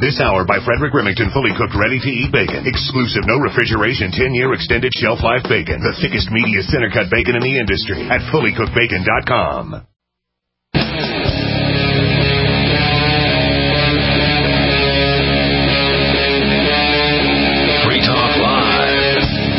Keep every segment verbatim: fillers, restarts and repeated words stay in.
This hour by Frederick Remington, fully cooked, ready-to-eat bacon. Exclusive, no refrigeration, ten-year extended shelf life bacon. The thickest, meatiest, center-cut bacon in the industry at fully cooked bacon dot com. Free Talk Live.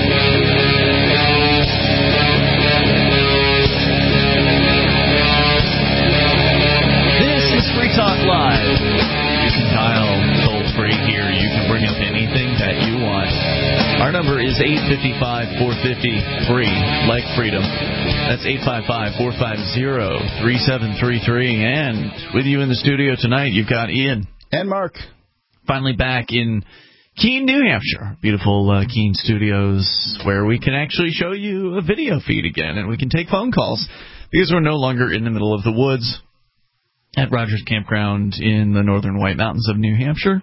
This is Free Talk Live. You can dial toll-free here. You can bring up anything that you want. Our number is eight five five, four five zero, free, like freedom. That's eight five five, four five zero, three seven three three. And with you in the studio tonight, you've got Ian. And Mark. Finally back in Keene, New Hampshire. Beautiful uh, Keene studios where we can actually show you a video feed again, and we can take phone calls because we're no longer in the middle of the woods at Rogers Campground in the northern White Mountains of New Hampshire.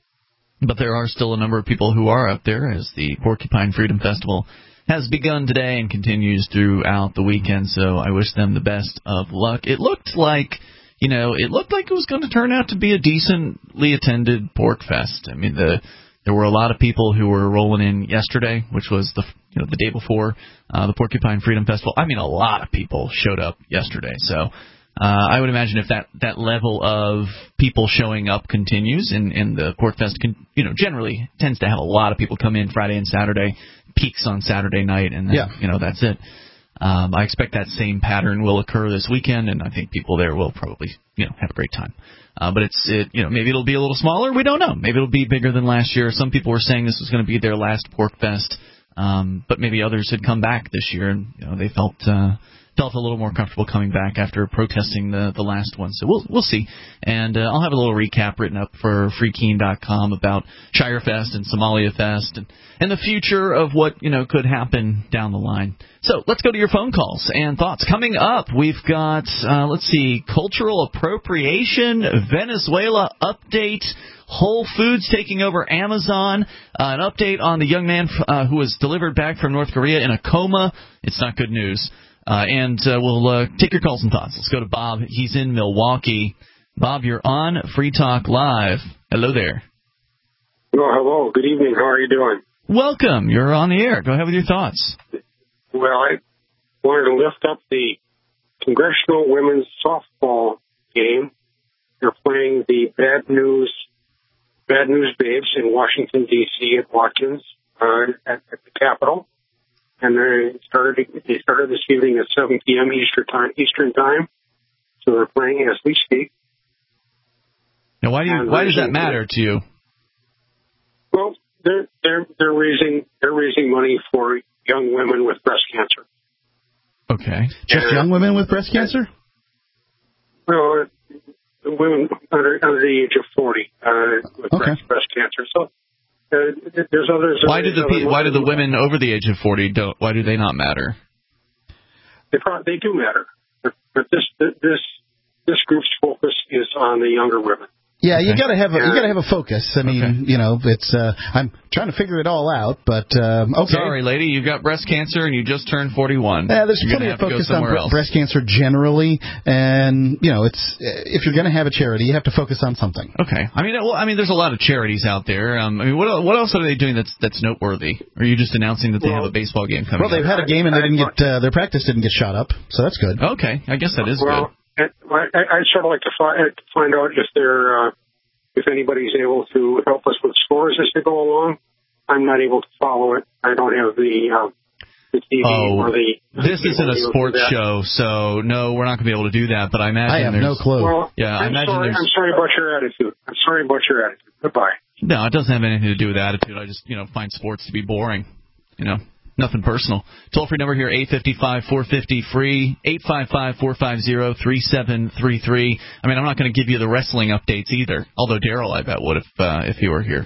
But there are still a number of people who are out there as the Porcupine Freedom Festival has begun today and continues throughout the weekend, so I wish them the best of luck. It looked like, you know, it looked like it was going to turn out to be a decently attended Pork Fest. I mean, the there were a lot of people who were rolling in yesterday, which was the you know the day before uh, the Porcupine Freedom Festival. I mean, a lot of people showed up yesterday, so Uh, I would imagine if that, that level of people showing up continues, and, and the Pork Fest, con, you know, generally tends to have a lot of people come in Friday and Saturday, peaks on Saturday night, and then, yeah. you know, that's it. Um, I expect that same pattern will occur this weekend, and I think people there will probably, you know, have a great time. Uh, but it's, it, you know, maybe it'll be a little smaller. We don't know. Maybe it'll be bigger than last year. Some people were saying this was going to be their last Pork Fest, um, but maybe others had come back this year, and you know, they felt. Uh, felt a little more comfortable coming back after protesting the, the last one. So we'll we'll see. And uh, I'll have a little recap written up for free keene dot com about Shire Fest and Somalia Fest and, and the future of what, you know, could happen down the line. So let's go to your phone calls and thoughts. Coming up, we've got, uh, let's see, cultural appropriation, Venezuela update, Whole Foods taking over Amazon, uh, an update on the young man uh, who was delivered back from North Korea in a coma. It's not good news. Uh, and uh, we'll uh, take your calls and thoughts. Let's go to Bob. He's in Milwaukee. Bob, you're on Free Talk Live. Hello there. Well, hello. Good evening. How are you doing? Welcome. You're on the air. Go ahead with your thoughts. Well, I wanted to lift up the Congressional Women's Softball game. They're playing the Bad News Bad News Babes in Washington, D C at Watkins uh, at, at the Capitol. And they started they started this evening at seven p.m. Eastern time. Eastern time, so they're playing as we speak. Now, why do you, why does that matter to you? Well, they're they're they're raising they're raising money for young women with breast cancer. Okay, just and, young women with breast cancer? Well, women under under the age of forty uh, with okay. breast, breast cancer. So. Uh, there's others. Why do the why do the women over the age of forty don't? Why do they not matter? They probably, they do matter, but, but this this this group's focus is on the younger women. Yeah, okay. you gotta have a, you gotta have a focus. I mean, okay. you know, it's uh, I'm trying to figure it all out, but um, okay. Sorry, lady, you've got breast cancer and you just turned forty-one. Yeah, there's you're plenty of focus on bre- breast cancer generally, and you know, it's if you're going to have a charity, you have to focus on something. Okay, I mean, well, I mean, there's a lot of charities out there. Um, I mean, what what else are they doing that's that's noteworthy? Or are you just announcing that they well, have a baseball game coming? Well, they've up? had a game and they didn't get uh, their practice didn't get shot up, so that's good. Okay, I guess that is well, good. Well, I, I'd sort of like to find find out if they're. Uh, If anybody's able to help us with scores as they go along, I'm not able to follow it. I don't have the, uh, the T V oh, or the... This isn't a sports show, so no, we're not going to be able to do that, but I imagine I have there's... no clue. Well, yeah, I'm I imagine sorry, there's... I'm sorry about your attitude. I'm sorry about your attitude. Goodbye. No, it doesn't have anything to do with attitude. I just, you know, find sports to be boring, you know. Nothing personal. Toll-free number here, eight five five, four five zero, free, eight five five, four five zero, three seven three three. I mean, I'm not going to give you the wrestling updates either, although Daryl, I bet, would if uh, if he were here.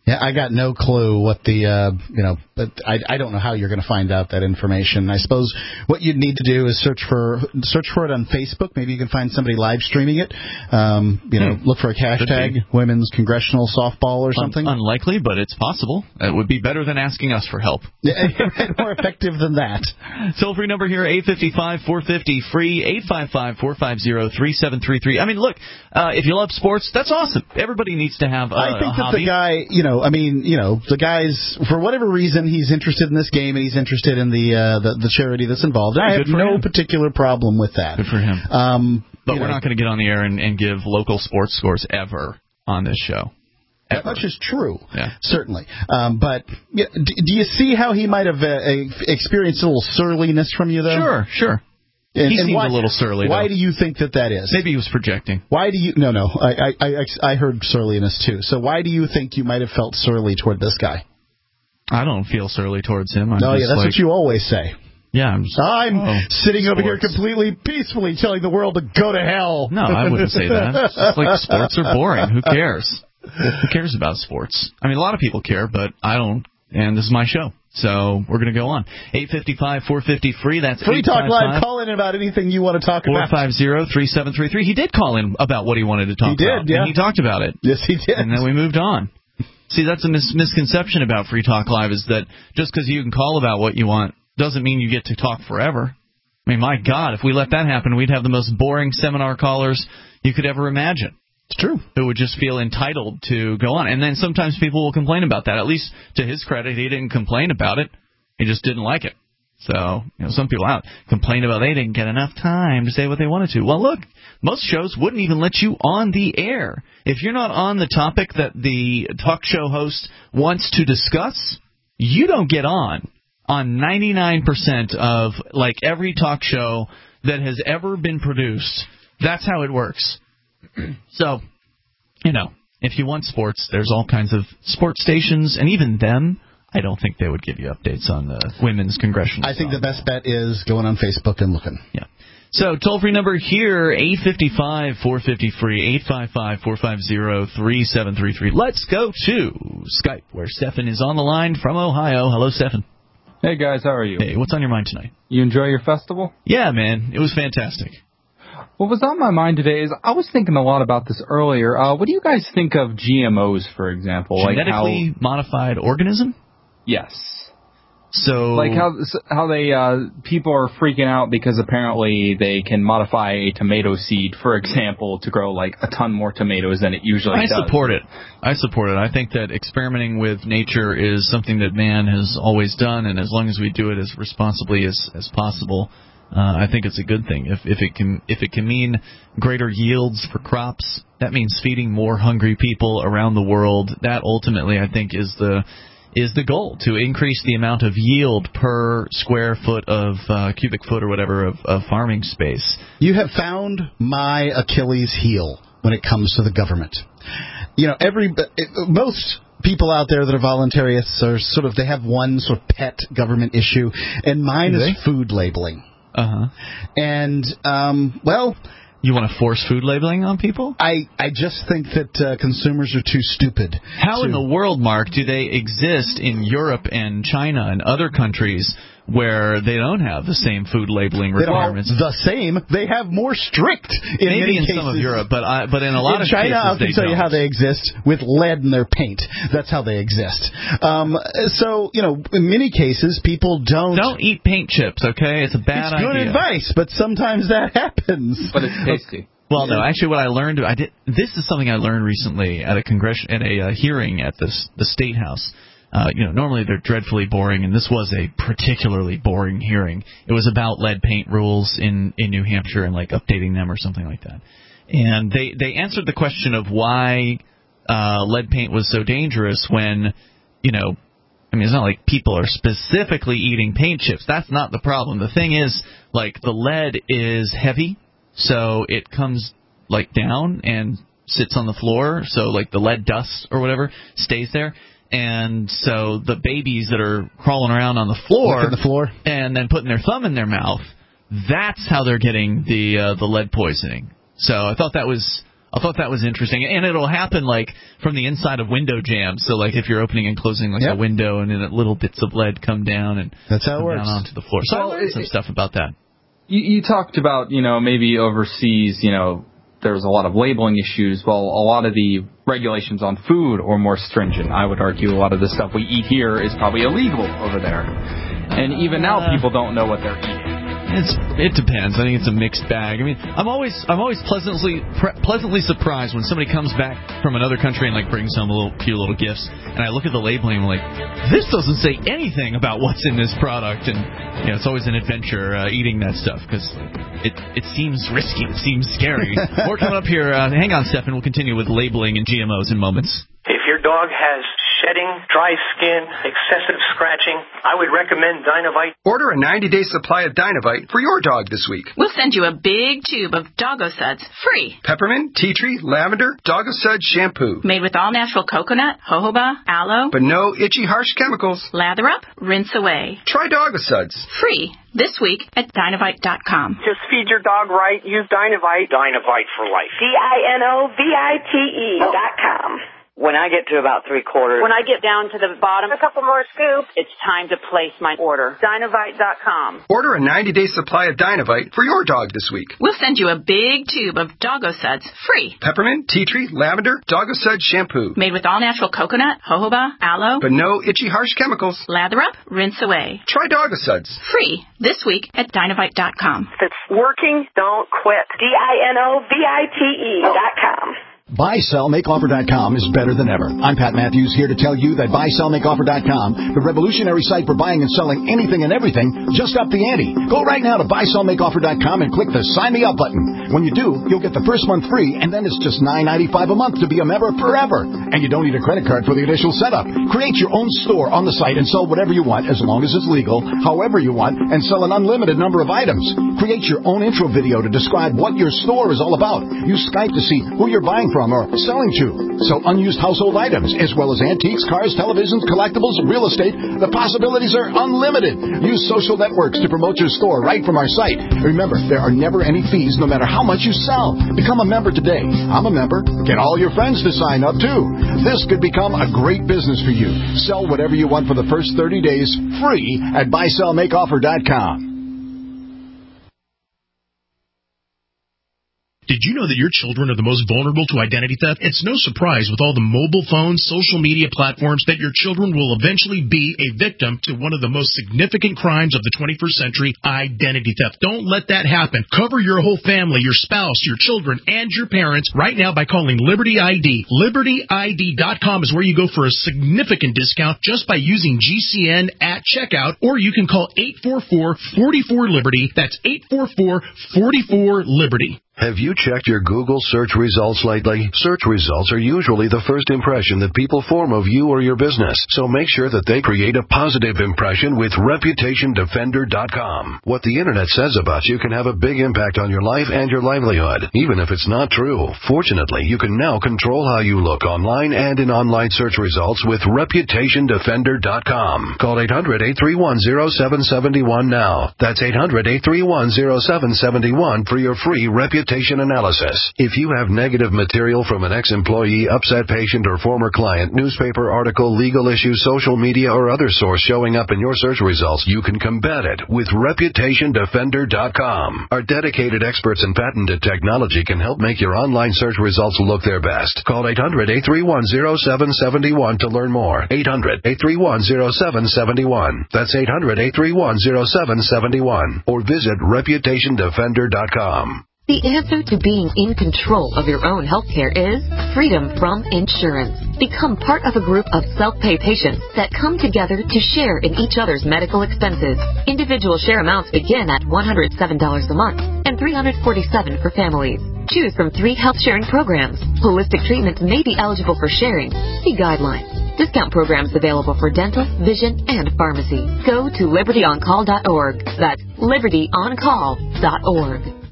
Yeah, I got no clue what the, uh, you know, but I, I don't know how you're going to find out that information. I suppose what you'd need to do is search for search for it on Facebook. Maybe you can find somebody live streaming it. Um, you know, hmm. look for a hashtag Women's Congressional Softball or something. Un- unlikely, but it's possible. It would be better than asking us for help. Yeah, more effective than that. Toll-free number here, eight five five, four five zero, free, eight five five, four five zero, three seven three three. I mean, look, uh, if you love sports, that's awesome. Everybody needs to have a, I think a that hobby. the guy, you know, I mean, you know, the guy's, for whatever reason, he's interested in this game and he's interested in the uh, the, the charity that's involved. I have no him. particular problem with that. Good for him. Um, but we're know. not going to get on the air and, and give local sports scores ever on this show. Ever. That much is true, yeah. certainly. Um, but you know, do, do you see how he might have uh, experienced a little surliness from you, though? Sure, sure. And, he and seems why, a little surly. Why though. do you think that that is? Maybe he was projecting. Why do you? No, no. I, I, I, I heard surliness too. So why do you think you might have felt surly toward this guy? I don't feel surly towards him. I'm no, yeah, that's like, what you always say. Yeah, I'm, just, I'm oh, sitting sports. over here completely peacefully telling the world to go to hell. No, I wouldn't say that. It's just like sports are boring. Who cares? Who cares about sports? I mean, a lot of people care, but I don't. And this is my show. So we're going to go on. eight five five, four five zero, free. That's Free Talk Live. Call in about anything you want to talk about. four five zero, three seven three three. He did call in about what he wanted to talk he did, about. Yeah. And he talked about it. Yes, he did. And then we moved on. See, that's a mis- misconception about Free Talk Live is that just because you can call about what you want doesn't mean you get to talk forever. I mean, my God, if we let that happen, we'd have the most boring seminar callers you could ever imagine. It's true. Who would just feel entitled to go on. And then sometimes people will complain about that. At least to his credit, he didn't complain about it. He just didn't like it. So, you know, some people out complain about they didn't get enough time to say what they wanted to. Well, look, most shows wouldn't even let you on the air. If you're not on the topic that the talk show host wants to discuss, you don't get on. On ninety-nine percent of, like, every talk show that has ever been produced, that's how it works. So, you know, if you want sports, there's all kinds of sports stations, and even them, I don't think they would give you updates on the women's congressional. I think the best bet is going on Facebook and looking. Yeah. So, toll-free number here, eight five five, four five zero, free, eight five five, four five zero, three seven three three. Let's go to Skype, where Stephen is on the line from Ohio. Hello, Stephen. Hey, guys, how are you? Hey, what's on your mind tonight? You enjoy your festival? Yeah, man. It was fantastic. What was on my mind today is I was thinking a lot about this earlier. Uh, what do you guys think of G M Os, for example? Genetically like how, modified organism? Yes. So, like how how they uh, people are freaking out because apparently they can modify a tomato seed, for example, to grow like a ton more tomatoes than it usually I does. I support it. I support it. I think that experimenting with nature is something that man has always done, and as long as we do it as responsibly as as possible, uh, I think it's a good thing. If if it can if it can mean greater yields for crops, that means feeding more hungry people around the world. That ultimately, I think, is the is the goal, to increase the amount of yield per square foot of uh, cubic foot or whatever of, of farming space. You have found my Achilles heel when it comes to the government. You know, every most people out there that are voluntarists are sort of, they have one sort of pet government issue, and mine is food labeling. Uh-huh. And, um, well... You want to force food labeling on people? I, I just think that uh, consumers are too stupid. How to... in the world, Mark, do they exist in Europe and China and other countries where they don't have the same food labeling requirements? They don't have the same. They have more strict in Maybe many in cases. some of Europe, but I, but in a lot in of China, cases I can they tell don't. you how they exist, with lead in their paint. That's how they exist. Um, so, you know, in many cases, people don't... Don't eat paint chips, okay? It's a bad idea. It's good idea. advice, but sometimes that happens. But it's tasty. Well, no, actually, what I learned, I did. This is something I learned recently at a congress, at a uh, hearing at this the State House. Uh, you know, normally they're dreadfully boring, and this was a particularly boring hearing. It was about lead paint rules in, in New Hampshire and like updating them or something like that. And they they answered the question of why uh, lead paint was so dangerous when, you know, I mean, it's not like people are specifically eating paint chips. That's not the problem. The thing is, like, the lead is heavy. So it comes, like, down and sits on the floor. So, like, the lead dust or whatever stays there. And so the babies that are crawling around on the floor, the floor, and then putting their thumb in their mouth, that's how they're getting the uh, the lead poisoning. So I thought that was I thought that was interesting, and it'll happen like from the inside of window jams. So like if you're opening and closing like yep. a window, and then little bits of lead come down and that's how it come works. down onto the floor. So well, I learned it, some stuff about that. You, you talked about you know maybe overseas you know there's a lot of labeling issues. Well, a lot of the regulations on food are more stringent. I would argue a lot of the stuff we eat here is probably illegal over there, and even now people don't know what they're eating. It's, it depends. I think it's a mixed bag. I mean, I'm always I'm always pleasantly pre- pleasantly surprised when somebody comes back from another country and like brings home a little few little gifts, and I look at the labeling and I'm like, this doesn't say anything about what's in this product, and you know, it's always an adventure uh, eating that stuff because it it seems risky, it seems scary. More coming up here. Uh, hang on, Steph, and we'll continue with labeling and G M Os in moments. If your dog has shedding, dry skin, excessive scratching, I would recommend Dynovite. Order a ninety-day supply of Dynovite for your dog this week. We'll send you a big tube of Doggo Suds free. Peppermint, tea tree, lavender, Doggo Suds shampoo. Made with all-natural coconut, jojoba, aloe. But no itchy, harsh chemicals. Lather up, rinse away. Try Doggo Suds. Free this week at Dynovite dot com. Just feed your dog right. Use Dynovite. Dynovite for life. D I N O V I T E dot com. When I get to about three quarters, when I get down to the bottom, a couple more scoops, it's time to place my order. Dynovite dot com. Order a ninety-day supply of Dynovite for your dog this week. We'll send you a big tube of Doggo Suds free. Peppermint, tea tree, lavender, Doggo Suds shampoo. Made with all-natural coconut, jojoba, aloe. But no itchy, harsh chemicals. Lather up, rinse away. Try Doggo Suds. Free this week at Dynovite dot com. If it's working, don't quit. D I N O V I T E dot com. Buy Sell Make Offer dot com is better than ever. I'm Pat Matthews here to tell you that Buy Sell Make Offer dot com, the revolutionary site for buying and selling anything and everything, just up the ante. Go right now to Buy Sell Make Offer dot com and click the Sign Me Up button. When you do, you'll get the first month free, and then it's just nine ninety-five a month to be a member forever. And you don't need a credit card for the initial setup. Create your own store on the site and sell whatever you want, as long as it's legal, however you want, and sell an unlimited number of items. Create your own intro video to describe what your store is all about. Use Skype to see who you're buying from or selling to. Sell unused household items, as well as antiques, cars, televisions, collectibles, real estate. The possibilities are unlimited. Use social networks to promote your store right from our site. Remember, there are never any fees, no matter how much you sell. Become a member today. I'm a member. Get all your friends to sign up, too. This could become a great business for you. Sell whatever you want for the first thirty days, free at Buy Sell Make Offer dot com. Did you know that your children are the most vulnerable to identity theft? It's no surprise with all the mobile phones, social media platforms that your children will eventually be a victim to one of the most significant crimes of the twenty-first century, identity theft. Don't let that happen. Cover your whole family, your spouse, your children, and your parents right now by calling Liberty I D. Liberty I D dot com is where you go for a significant discount just by using G C N at checkout, or you can call eight four four, four four, Liberty. That's eight four four, four four, Liberty. Have you checked your Google search results lately? Search results are usually the first impression that people form of you or your business, so make sure that they create a positive impression with Reputation Defender dot com. What the Internet says about you can have a big impact on your life and your livelihood, even if it's not true. Fortunately, you can now control how you look online and in online search results with Reputation Defender dot com. Call eight hundred, eight three one, zero seven seven one now. That's eight hundred, eight three one, zero seven seven one for your free Reputation analysis. If you have negative material from an ex-employee, upset patient, or former client, newspaper article, legal issue, social media, or other source showing up in your search results, you can combat it with Reputation Defender dot com. Our dedicated experts in patented technology can help make your online search results look their best. Call eight hundred, eight three one, zero seven seven one to learn more. eight hundred, eight three one, zero seven seven one. That's eight hundred, eight three one, zero seven seven one. Or visit Reputation Defender dot com. The answer to being in control of your own healthcare is freedom from insurance. Become part of a group of self-pay patients that come together to share in each other's medical expenses. Individual share amounts begin at one hundred seven dollars a month and three hundred forty-seven dollars for families. Choose from three health sharing programs. Holistic treatments may be eligible for sharing. See guidelines. Discount programs available for dental, vision, and pharmacy. Go to Liberty On Call dot org. That's Liberty On Call dot org.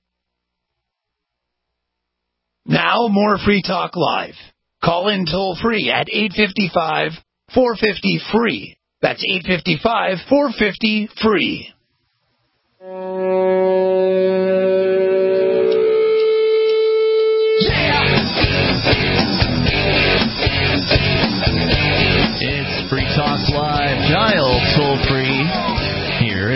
Now, more Free Talk Live. Call in toll free at eight five five, four five zero, F R E E. That's eight five five, four five zero, F R E E. Yeah!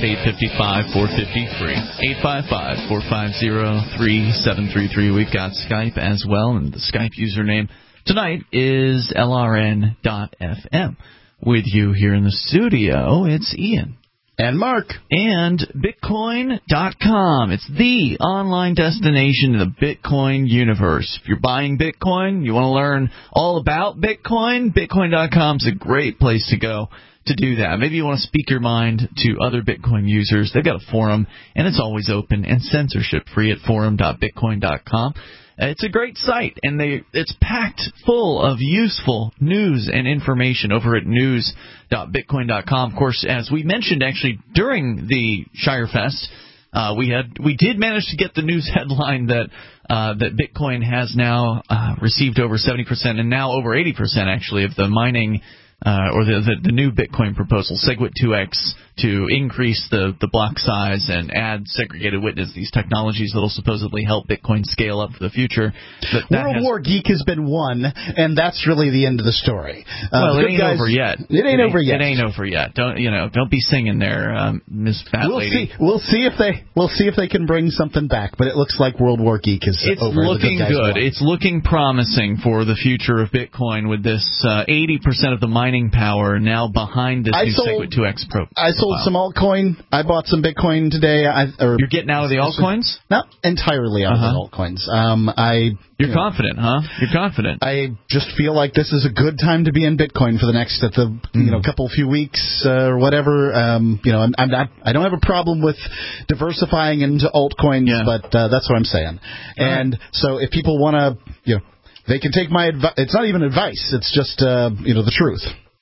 eight five five, four five zero, free. eight five five, four five zero, three seven three three. We've got Skype as well, and the Skype username tonight is L R N dot F M. With you here in the studio, it's Ian. And Mark. And Bitcoin dot com. It's the online destination in the Bitcoin universe. If you're buying Bitcoin, you want to learn all about Bitcoin, Bitcoin dot com is a great place to go to do that. Maybe you want to speak your mind to other Bitcoin users. They've got a forum, and it's always open and censorship-free at forum dot bitcoin dot com. It's a great site, and they it's packed full of useful news and information over at news dot bitcoin dot com. Of course, as we mentioned actually during the Shire Fest, uh, we had we did manage to get the news headline that uh, that Bitcoin has now uh, received over seventy percent and now over eighty percent actually of the mining uh, or the, the the new Bitcoin proposal, SegWit two X, to increase the, the block size and add segregated witness, these technologies that will supposedly help Bitcoin scale up for the future. That, that World has, War Geek has been won, and that's really the end of the story. Uh, well, it ain't guys, over yet. It ain't it over yet. It ain't over yet. Don't you know? Don't be singing there, um, Miss Fat we'll Lady. See, we'll see if they we'll see if they can bring something back. But it looks like World War Geek is it's over. Looking the good. good. It's looking promising for the future of Bitcoin with this uh, eighty percent of the mining power now behind this I new sold, SegWit two X Pro. I sold wow. some altcoin. I bought some Bitcoin today. I, or, You're getting out of the altcoins? Not entirely out uh-huh. of the altcoins. Um, I. You're you confident, know, huh? You're confident. I just feel like this is a good time to be in Bitcoin for the next at the mm. you know couple few weeks uh, or whatever. Um, you know, I'm, I'm not. I don't have a problem with diversifying into altcoins, yeah. but uh, that's what I'm saying. All and right. so, if people want to, you know, they can take my advice. It's not even advice. It's just uh, you know the truth.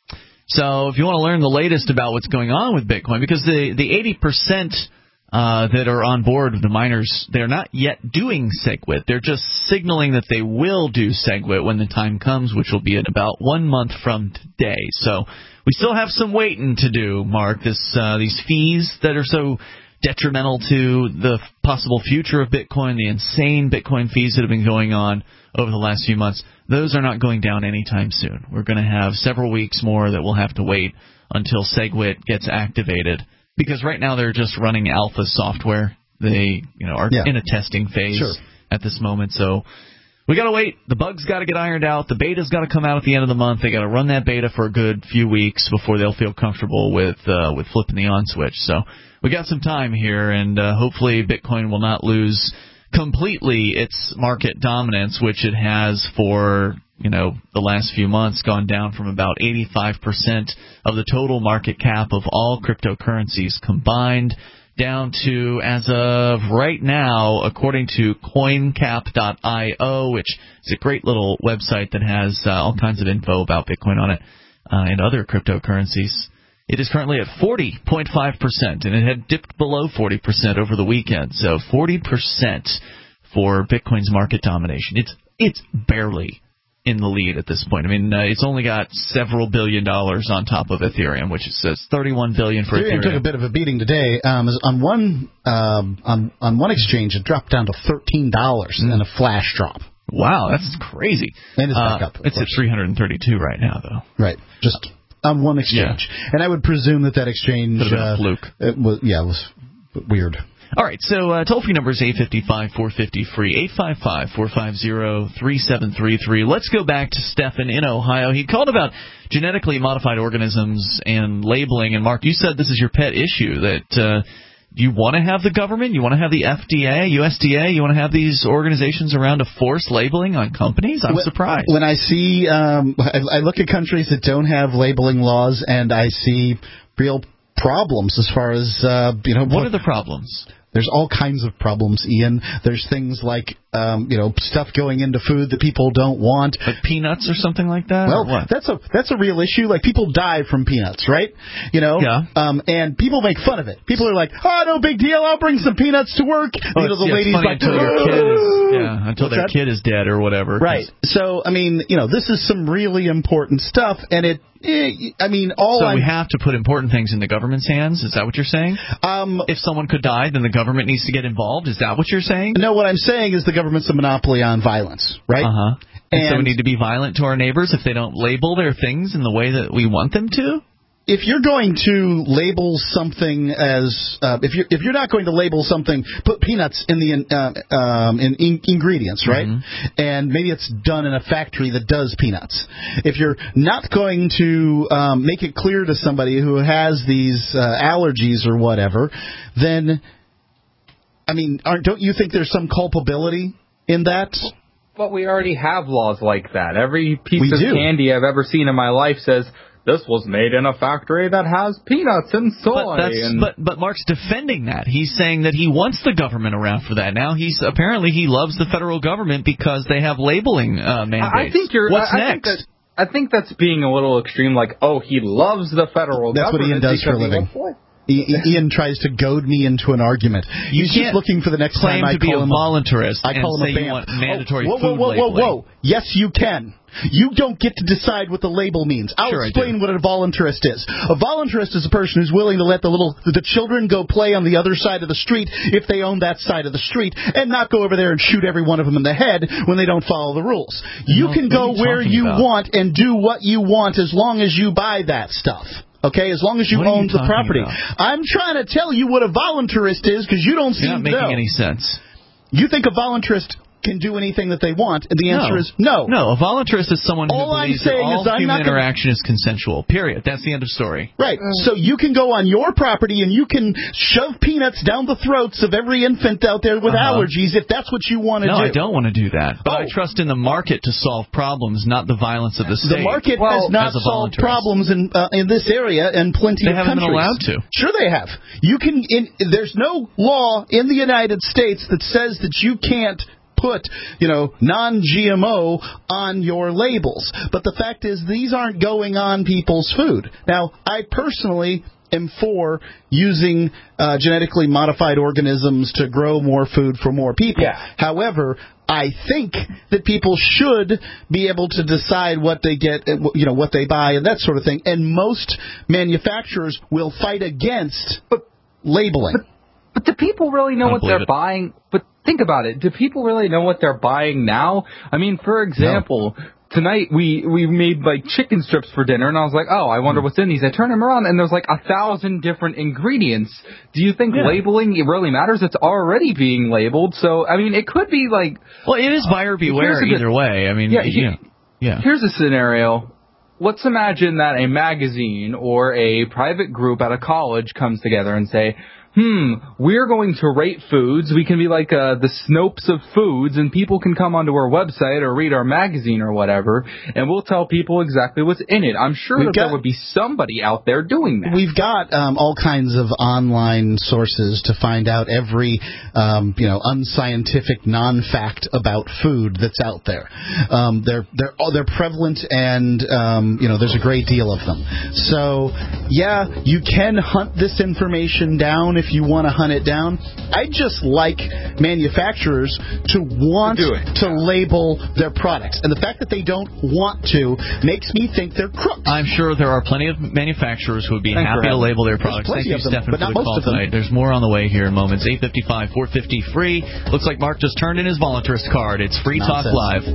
So if you want to learn the latest about what's going on with Bitcoin, because the, the eighty percent uh, that are on board with the miners, they're not yet doing SegWit. They're just signaling that they will do SegWit when the time comes, which will be in about one month from today. So we still have some waiting to do, Mark. This uh, these fees that are so detrimental to the possible future of Bitcoin, the insane Bitcoin fees that have been going on over the last few months, those are not going down anytime soon. We're going to have several weeks more that we'll have to wait until SegWit gets activated, because right now they're just running alpha software. They, you know, are yeah. in a testing phase sure. at this moment. So we got to wait. The bugs got to get ironed out. The beta's got to come out at the end of the month. They got to run that beta for a good few weeks before they'll feel comfortable with uh, with flipping the on switch. So we got some time here, and uh, hopefully Bitcoin will not lose completely its market dominance, which it has for, you know, the last few months, gone down from about eighty-five percent of the total market cap of all cryptocurrencies combined down to, as of right now, according to coin cap dot io, which is a great little website that has uh, all kinds of info about Bitcoin on it uh, and other cryptocurrencies, it is currently at forty point five percent, and it had dipped below forty percent over the weekend. So forty percent for Bitcoin's market domination. It's it's barely in the lead at this point. I mean, uh, it's only got several billion dollars on top of Ethereum, which says thirty-one billion dollars for Ethereum. Ethereum took a bit of a beating today. Um, on one um, on on one exchange, it dropped down to thirteen dollars mm. in a flash drop. Wow, that's crazy. And it's back uh, up. It's course. At three hundred thirty-two right now, though. Right. Just on one exchange. Yeah. And I would presume that that exchange... Could have been a fluke. It was, yeah, it was weird. All right, so uh, toll-free number is eight five five, four five zero, free, eight five five, four five zero, three seven three three. Let's go back to Stephen in Ohio. He called about genetically modified organisms and labeling. And, Mark, you said this is your pet issue, that uh, you want to have the government, you want to have the F D A, U S D A, you want to have these organizations around to force labeling on companies? I'm when, surprised. When I see, um, I, I look at countries that don't have labeling laws, and I see real problems as far as, uh, you know. What, what are the problems? There's all kinds of problems, Ian. There's things like, um, you know, stuff going into food that people don't want. Like peanuts or something like that? Well, what? that's a that's a real issue. Like, people die from peanuts, right? You know? Yeah. Um, and people make fun of it. People are like, oh, no big deal. I'll bring some peanuts to work. Oh, you know, the yeah, lady's like, until your kid is, yeah, until their that? kid is dead or whatever. Right. So, I mean, you know, this is some really important stuff, and it, it I mean, all So I'm, we have to put important things in the government's hands? Is that what you're saying? Um, if someone could die, then the government needs to get involved? Is that what you're saying? No, what I'm saying is the government's a monopoly on violence, right? Uh-huh. And, and so we need to be violent to our neighbors if they don't label their things in the way that we want them to? if you're going to label something as uh, if you're if you're not going to label something, put peanuts in the uh, um, in, in ingredients, right? Mm-hmm. And maybe it's done in a factory that does peanuts. If you're not going to um, make it clear to somebody who has these uh, allergies or whatever, then I mean, aren't, don't you think there's some culpability in that? But we already have laws like that. Every piece we of do. candy I've ever seen in my life says, this was made in a factory that has peanuts and soy. But, that's, and but, but Mark's defending that. He's saying that he wants the government around for that. Now he's apparently he loves the federal government because they have labeling uh, mandates. I think you're. What's I, next? I think, that, I think that's being a little extreme. Like, oh, he loves the federal that's government. That's what Ian does for a living. Ian tries to goad me into an argument. You He's just looking for the next claim time I to be call a him voluntarist. I call and him say a you want mandatory oh, whoa, food whoa, whoa, whoa, labeling. whoa! Yes, you can. You don't get to decide what the label means. I'll sure explain what a voluntarist is. A voluntarist is a person who's willing to let the little the children go play on the other side of the street if they own that side of the street, and not go over there and shoot every one of them in the head when they don't follow the rules. You no, can go you where you about? want and do what you want as long as you buy that stuff. Okay, as long as you own you the property. About? I'm trying to tell you what a voluntarist is because you don't seem You're not to making know. any sense. You think a voluntarist can do anything that they want, and the answer no. is no. No, a voluntarist is someone who all believes I'm saying that all is I'm human not gonna... interaction is consensual, period. That's the end of story. Right. So you can go on your property and you can shove peanuts down the throats of every infant out there with uh-huh. allergies if that's what you want to no, do. No, I don't want to do that. But oh. I trust in the market to solve problems, not the violence of the state. The market well, has not solved problems in uh, in this area and plenty they of haven't countries. Been allowed to. Sure they have. You can. In, there's no law in the United States that says that you can't put, you know, non-G M O on your labels. But the fact is, these aren't going on people's food. Now, I personally am for using uh, genetically modified organisms to grow more food for more people. Yeah. However, I think that people should be able to decide what they get, you know, what they buy and that sort of thing. And most manufacturers will fight against but, labeling. But, but do people really know what they're it. buying? But think about it. Do people really know what they're buying now? I mean, for example, no. tonight we, we made like chicken strips for dinner, and I was like, oh, I wonder what's in these. I turned them around, and there's like a thousand different ingredients. Do you think yeah. labeling really matters? It's already being labeled. So, I mean, it could be like... Well, it is buyer beware uh, either way. I mean, yeah, you know, yeah. Here's a scenario. Let's imagine that a magazine or a private group at a college comes together and say, hmm, we're going to rate foods. We can be like uh, the Snopes of foods, and people can come onto our website or read our magazine or whatever, and we'll tell people exactly what's in it. I'm sure we've that got, there would be somebody out there doing that. We've got um, all kinds of online sources to find out every, um, you know, unscientific non-fact about food that's out there. Um, they're they're they're prevalent, and um, you know, there's a great deal of them. So yeah, you can hunt this information down if you want to hunt it down. I just like manufacturers to want to, to label their products. And the fact that they don't want to makes me think they're crooks. I'm sure there are plenty of manufacturers who would be Thanks happy to label their products. Thank you, them, Stefan, for the call tonight. There's more on the way here in moments. eight fifty-five, four fifty free. Looks like Mark just turned in his voluntarist card. It's Free Talk Live.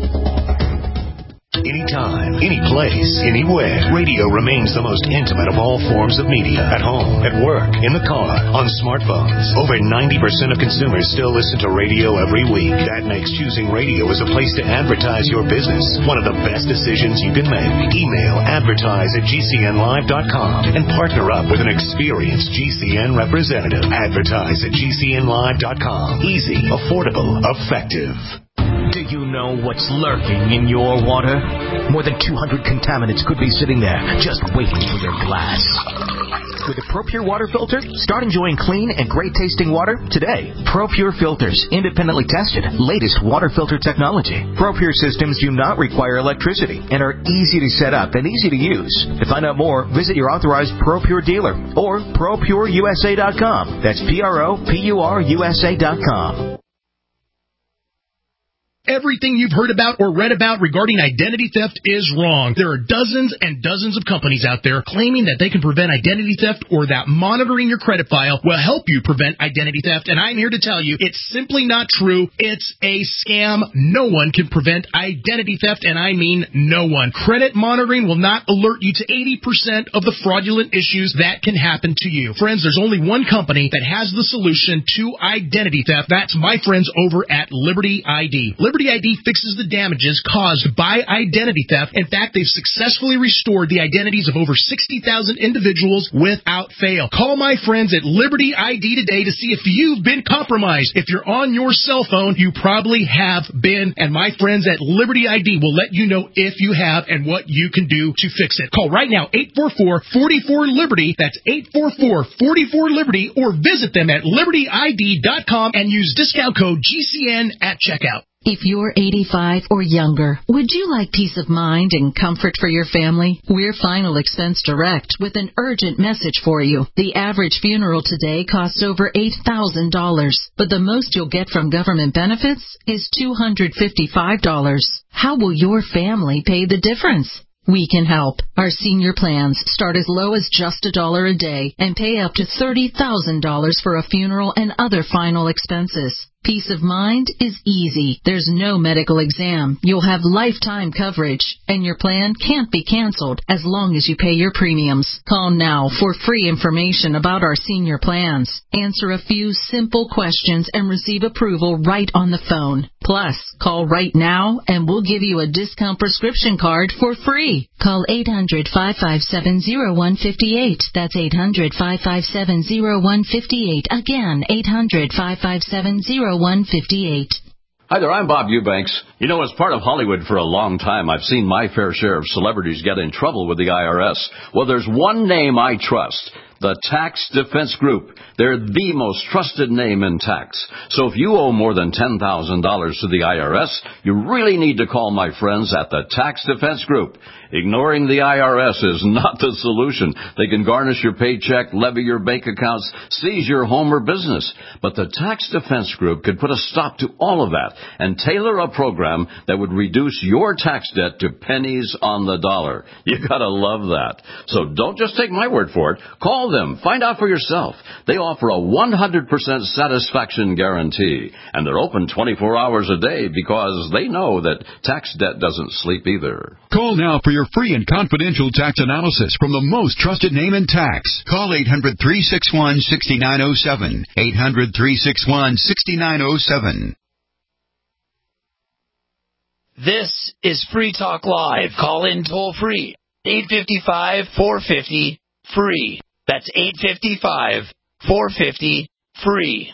Anytime, any place, anywhere. Radio remains the most intimate of all forms of media. At home, at work, in the car, on smartphones. Over ninety percent of consumers still listen to radio every week. That makes choosing radio as a place to advertise your business one of the best decisions you can make. Email advertise at G C N live dot com and partner up with an experienced G C N representative. Advertise at G C N live dot com. Easy, affordable, effective. Do you know what's lurking in your water? More than two hundred contaminants could be sitting there, just waiting for your glass. With a ProPure water filter, start enjoying clean and great-tasting water today. ProPure filters, independently tested, latest water filter technology. ProPure systems do not require electricity and are easy to set up and easy to use. To find out more, visit your authorized ProPure dealer or Pro Pure U S A dot com. That's P R O P U R U S A dot com. everything you've heard about or read about regarding identity theft is wrong. There are dozens and dozens of companies out there claiming that they can prevent identity theft or that monitoring your credit file will help you prevent identity theft. And I'm here to tell you it's simply not true. It's a scam. No one can prevent identity theft, and I mean no one. Credit monitoring will not alert you to eighty percent of the fraudulent issues that can happen to you. Friends, there's only one company that has the solution to identity theft. That's my friends over at Liberty I D. Liberty I D fixes the damages caused by identity theft. In fact, they've successfully restored the identities of over sixty thousand individuals without fail. Call my friends at Liberty I D today to see if you've been compromised. If you're on your cell phone, you probably have been, and my friends at Liberty I D will let you know if you have and what you can do to fix it. Call right now, eight four four, four four, Liberty. That's eight four four, four four, Liberty, or visit them at liberty I D dot com and use discount code G C N at checkout. If you're eighty-five or younger, would you like peace of mind and comfort for your family? We're Final Expense Direct with an urgent message for you. The average funeral today costs over eight thousand dollars, but the most you'll get from government benefits is two hundred fifty-five dollars. How will your family pay the difference? We can help. Our senior plans start as low as just a dollar a day and pay up to thirty thousand dollars for a funeral and other final expenses. Peace of mind is easy. There's no medical exam. You'll have lifetime coverage, and your plan can't be canceled as long as you pay your premiums. Call now for free information about our senior plans. Answer a few simple questions and receive approval right on the phone. Plus, call right now and we'll give you a discount prescription card for free. Call eight hundred, five five seven, zero one five eight. That's eight hundred, five five seven, zero one five eight. Again, eight hundred, five five seven, zero one five eight. Hi there, I'm Bob Eubanks. You know, as part of Hollywood for a long time, I've seen my fair share of celebrities get in trouble with the I R S. Well, there's one name I trust. The Tax Defense Group. They're the most trusted name in tax. So if you owe more than ten thousand dollars to the I R S, you really need to call my friends at the Tax Defense Group. Ignoring the I R S is not the solution. They can garnish your paycheck, levy your bank accounts, seize your home or business. But the Tax Defense Group could put a stop to all of that and tailor a program that would reduce your tax debt to pennies on the dollar. You gotta love that. So don't just take my word for it. Call them. Find out for yourself. They offer a one hundred percent satisfaction guarantee, and they're open twenty-four hours a day because they know that tax debt doesn't sleep either. Call now for your free and confidential tax analysis from the most trusted name in tax. Call eight hundred, three six one, six nine zero seven. eight hundred, three six one, six nine zero seven. This is Free Talk Live. Call in toll free. eight five five, four five zero, free. That's eight five five, four five zero, free.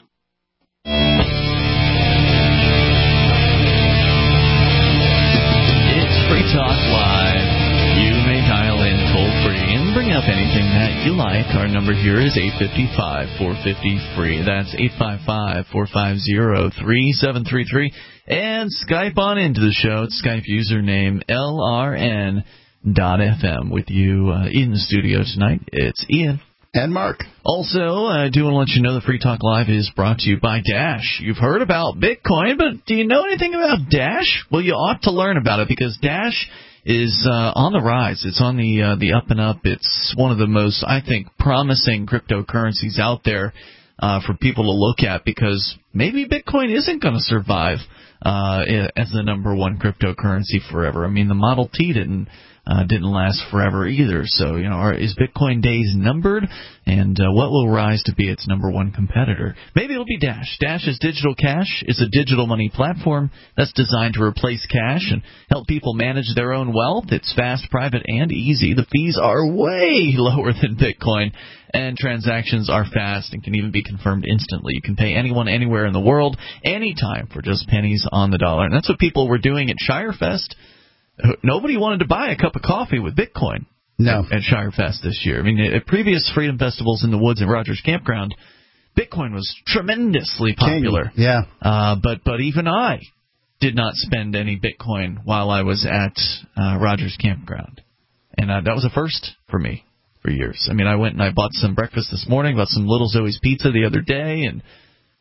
It's Free Talk Live. You may dial in toll-free and bring up anything that you like. Our number here is eight five five, four five zero, free. That's eight five five, four five zero, three seven three three. And Skype on into the show. It's Skype username L R N dot F M with you uh, in the studio tonight. It's Ian. And Mark. Also, I do want to let you know that Free Talk Live is brought to you by Dash. You've heard about Bitcoin, but do you know anything about Dash? Well, you ought to learn about it because Dash is uh, on the rise. It's on the uh, the up and up. It's one of the most, I think, promising cryptocurrencies out there uh, for people to look at because maybe Bitcoin isn't going to survive uh, as the number one cryptocurrency forever. I mean, the Model T didn't. Uh, didn't last forever either. So, you know, are, is Bitcoin days numbered? And uh, what will rise to be its number one competitor? Maybe it'll be Dash. Dash is digital cash. It's a digital money platform that's designed to replace cash and help people manage their own wealth. It's fast, private, and easy. The fees are way lower than Bitcoin, and transactions are fast and can even be confirmed instantly. You can pay anyone anywhere in the world, anytime, for just pennies on the dollar. And that's what people were doing at Shirefest. Nobody wanted to buy a cup of coffee with Bitcoin no. at Shirefest this year. I mean, at previous Freedom Festivals in the woods at Rogers Campground, Bitcoin was tremendously popular. King. Yeah. Uh, but but even I did not spend any Bitcoin while I was at uh, Rogers Campground. And uh, that was a first for me for years. I mean, I went and I bought some breakfast this morning, bought some Little Zoe's Pizza the other day, and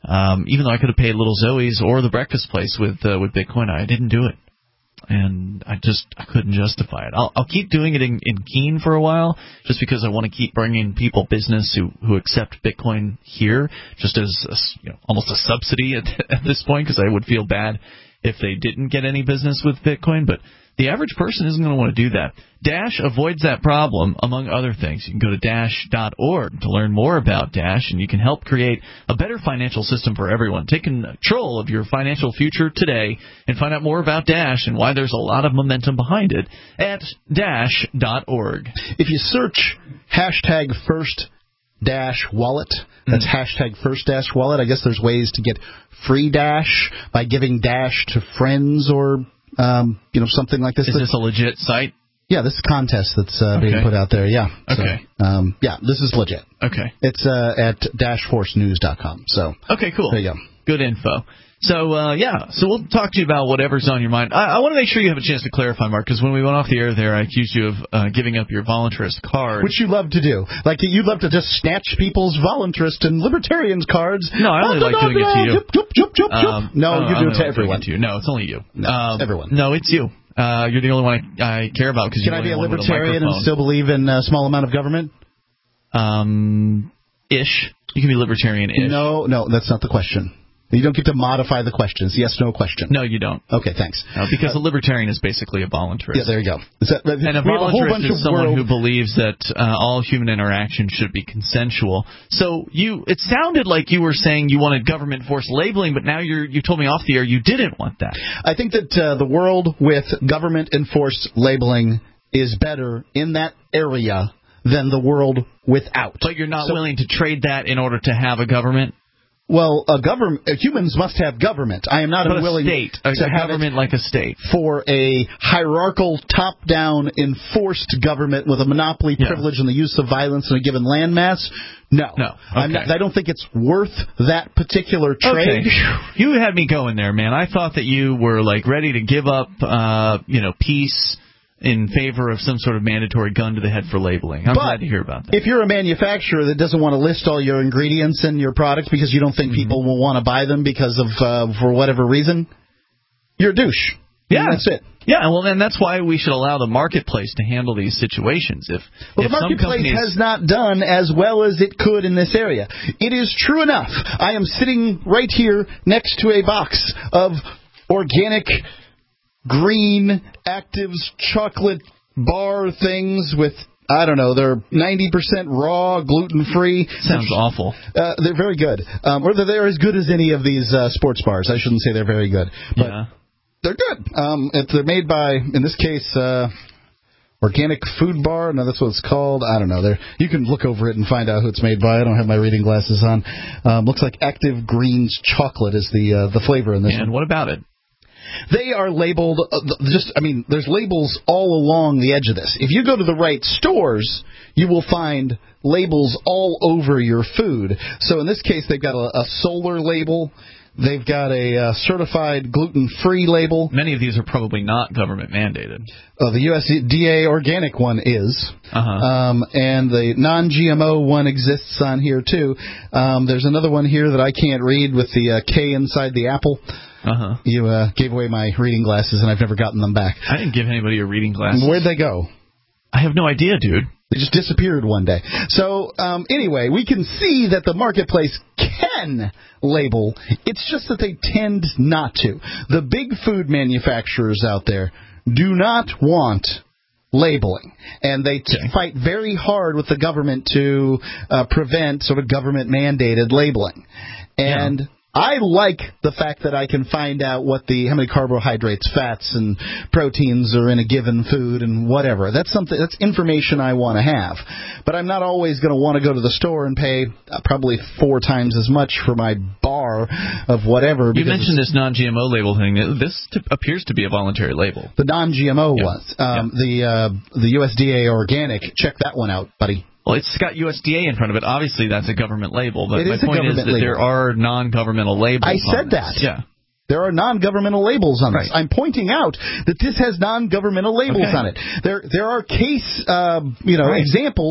Um, even though I could have paid Little Zoe's or the breakfast place with uh, with Bitcoin, I didn't do it. And I just I couldn't justify it. I'll, I'll keep doing it in, in Keene for a while, just because I want to keep bringing people business who, who accept Bitcoin here, just as a, you know, almost a subsidy at, at this point, because I would feel bad if they didn't get any business with Bitcoin. But the average person isn't going to want to do that. Dash avoids that problem, among other things. You can go to dash dot org to learn more about Dash, and you can help create a better financial system for everyone. Take control of your financial future today and find out more about Dash and why there's a lot of momentum behind it at dash dot org. If you search hashtag first dash wallet, that's mm. hashtag first dash wallet, I guess there's ways to get free Dash by giving Dash to friends or um, you know, something like this. Is this a legit site? Yeah, this is a contest that's uh, okay. being put out there. Yeah. Okay. So, um, yeah, this is legit. Okay. It's uh, at dash force news dot com. So. Okay, cool. There you go. Good info. So, uh, yeah, so we'll talk to you about whatever's on your mind. I, I want to make sure you have a chance to clarify, Mark, because when we went off the air there, I accused you of uh, giving up your voluntarist card. Which you love to do. Like, you love to just snatch people's voluntarist and libertarians cards. No, I only like doing it to you. Jup, jup, jup, jup. Um, no, no, you do it to everyone. To you. No, it's only you. No, um, everyone. No, it's you. Uh, you're the only one I, I care about. Cause Can you're I be a one libertarian a and still believe in a small amount of government? Um, ish. You can be libertarian-ish. No, no, that's not the question. You don't get to modify the questions. Yes, no question. No, you don't. Okay, thanks. No, because uh, a libertarian is basically a voluntarist. Yeah, there you go. Is that, and a voluntarist a is someone world... who believes that uh, all human interaction should be consensual. So you, it sounded like you were saying you wanted government-forced labeling, but now you're, you told me off the air you didn't want that. I think that uh, the world with government-enforced labeling is better in that area than the world without. But you're not so, willing to trade that in order to have a government? Well, a government. Humans must have government. I am not but unwilling a state, a, to a have government it like a state for a hierarchical, top-down, enforced government with a monopoly yeah. privilege and the use of violence in a given landmass. No, no. Okay. I'm not, I don't think it's worth that particular trade. Okay. You had me going there, man. I thought that you were like ready to give up, uh, you know, peace in favor of some sort of mandatory gun to the head for labeling. I'm but glad to hear about that. If you're a manufacturer that doesn't want to list all your ingredients in your products because you don't think mm-hmm. people will want to buy them because of uh, for whatever reason, you're a douche. Yeah, that's it. Yeah, well, then that's why we should allow the marketplace to handle these situations. If, well, if the marketplace companies... has not done as well as it could in this area. It is true enough. I am sitting right here next to a box of organic green Actives chocolate bar things with, I don't know, they're ninety percent raw, gluten-free. Sounds awful. Uh, they're very good. Um, or they're as good as any of these uh, sports bars. I shouldn't say they're very good. But yeah. They're good. Um, if they're made by, in this case, uh, Organic Food Bar. No, that's what it's called. I don't know. They're, you can look over it and find out who it's made by. I don't have my reading glasses on. Um, looks like Active Greens Chocolate is the uh, the flavor in this. And one. what about it? They are labeled, uh, just, I mean, there's labels all along the edge of this. If you go to the right stores, you will find labels all over your food. So in this case, they've got a, a solar label. They've got a uh, certified gluten-free label. Many of these are probably not government mandated. Uh, the U S D A organic one is. Uh-huh. Um, and the non-G M O one exists on here, too. Um, there's another one here that I can't read with the uh, K inside the apple. Uh-huh. You uh, gave away my reading glasses, and I've never gotten them back. I didn't give anybody your reading glasses. Where'd they go? I have no idea, dude. They just disappeared one day. So, um, anyway, we can see that the marketplace can label. It's just that they tend not to. The big food manufacturers out there do not want labeling, and they t- fight very hard with the government to uh, prevent sort of government-mandated labeling. And... Yeah. I like the fact that I can find out what the how many carbohydrates, fats, and proteins are in a given food and whatever. That's something. That's information I want to have. But I'm not always going to want to go to the store and pay uh, probably four times as much for my bar of whatever. You mentioned this non-G M O label thing. This t- appears to be a voluntary label. The non-G M O yeah. was um, yeah. the uh, the U S D A organic. Check that one out, buddy. Well, it's got U S D A in front of it. Obviously, that's a government label. But it my is point is that label. there are non-governmental labels. I said on that. This. Yeah. There are non-governmental labels on right. this. I'm pointing out that this has non-governmental labels okay. on it. There, there are case, uh, you know, right. examples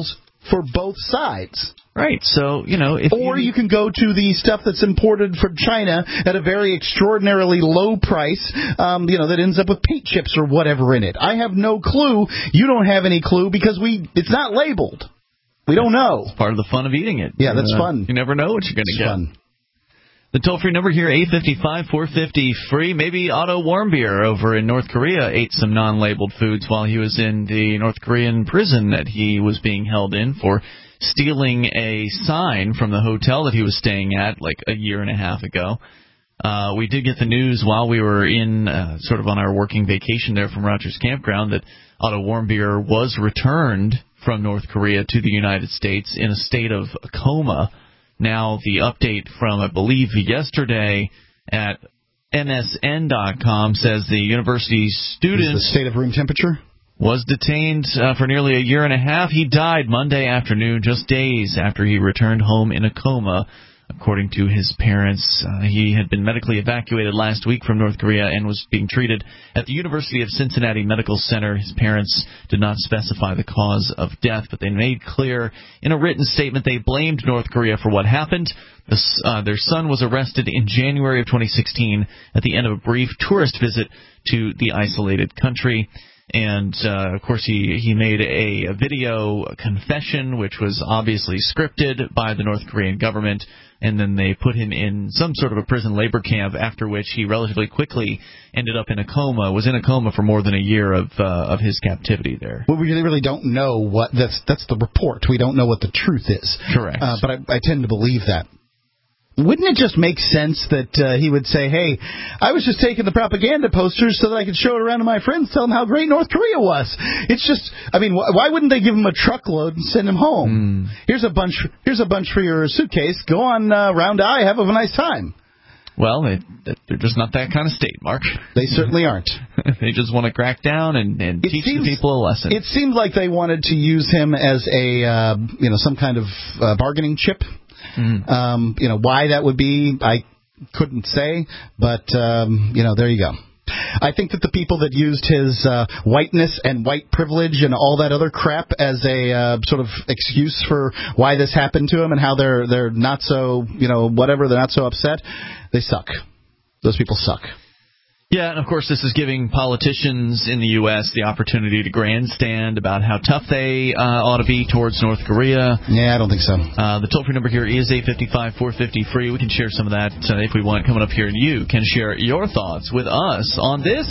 for both sides. Right. So, you know, if or you, you can go to the stuff that's imported from China at a very extraordinarily low price, um, you know, that ends up with paint chips or whatever in it. I have no clue. You don't have any clue because we it's not labeled. We don't know. It's part of the fun of eating it. Yeah, that's uh, fun. You never know what you're going to get. Fun. The toll-free number here, eight five five, four five zero, free. Maybe Otto Warmbier over in North Korea ate some non-labeled foods while he was in the North Korean prison that he was being held in for stealing a sign from the hotel that he was staying at like a year and a half ago. Uh, we did get the news while we were in uh, sort of on our working vacation there from Rogers Campground that Otto Warmbier was returned from North Korea to the United States in a state of coma. Now the update from, I believe, yesterday at M S N dot com says the university student... Is the state of room temperature? Was detained uh, for nearly a year and a half. He died Monday afternoon, just days after he returned home in a coma, according to his parents. Uh, he had been medically evacuated last week from North Korea and was being treated at the University of Cincinnati Medical Center. His parents did not specify the cause of death, but they made clear in a written statement they blamed North Korea for what happened. This, uh, their son was arrested in January of twenty sixteen at the end of a brief tourist visit to the isolated country. And, uh, of course, he, he made a, a video confession, which was obviously scripted by the North Korean government, and then they put him in some sort of a prison labor camp, after which he relatively quickly ended up in a coma, was in a coma for more than a year of uh, of his captivity there. Well, we really don't know what, that's that's the report. We don't know what the truth is. Correct. Uh, but I, I tend to believe that. Wouldn't it just make sense that uh, he would say, hey, I was just taking the propaganda posters so that I could show it around to my friends, tell them how great North Korea was? It's just, I mean, wh- why wouldn't they give him a truckload and send him home? Mm. Here's a bunch Here's a bunch for your suitcase. Go on uh, round eye. Have a nice time. Well, they, they're just not that kind of state, Mark. They certainly aren't. They just want to crack down and, and teach seems, the people a lesson. It seemed like they wanted to use him as a, uh, you know, some kind of uh, bargaining chip. Mm. Um, you know, why that would be, I couldn't say, but, um, you know, there you go. I think that the people that used his uh, whiteness and white privilege and all that other crap as a uh, sort of excuse for why this happened to him and how they're they're not so, you know, whatever, they're not so upset, they suck. Those people suck. Yeah, and of course this is giving politicians in the U S the opportunity to grandstand about how tough they uh, ought to be towards North Korea. Yeah, I don't think so. Uh, the toll-free number here is eight five five, four five zero, free. We can share some of that uh, if we want coming up here, and you can share your thoughts with us on this